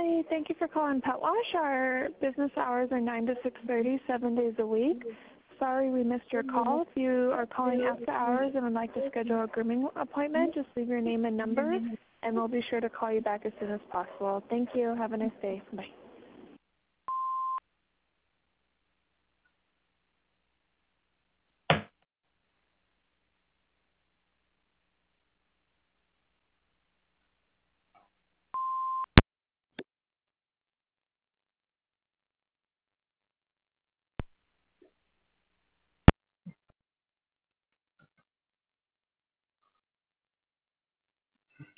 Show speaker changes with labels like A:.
A: Hi, thank you for calling Pet Wash. Our business hours are 9 to 6:30, 7 days a week. Sorry we missed your call. If you are calling after hours and would like to schedule a grooming appointment, just leave your name and number, and we'll be sure to call you back as soon as possible. Thank you. Have a nice day. Bye.